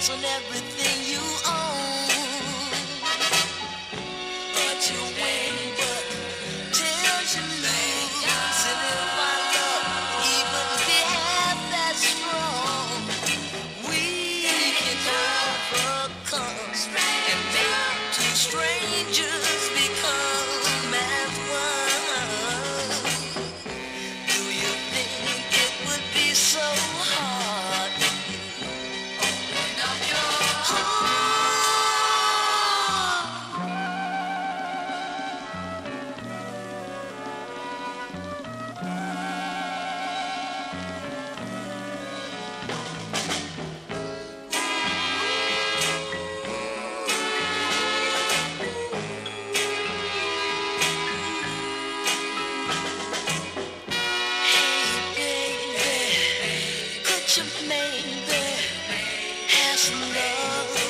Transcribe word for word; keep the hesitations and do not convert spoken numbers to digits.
on everything you own. But you win, but till you lose. And if our love even be half that strong, we can overcome and make two strangers become as one. Do you think it would be so hard? Open up your heart. Hey, baby, could you maybe have some love?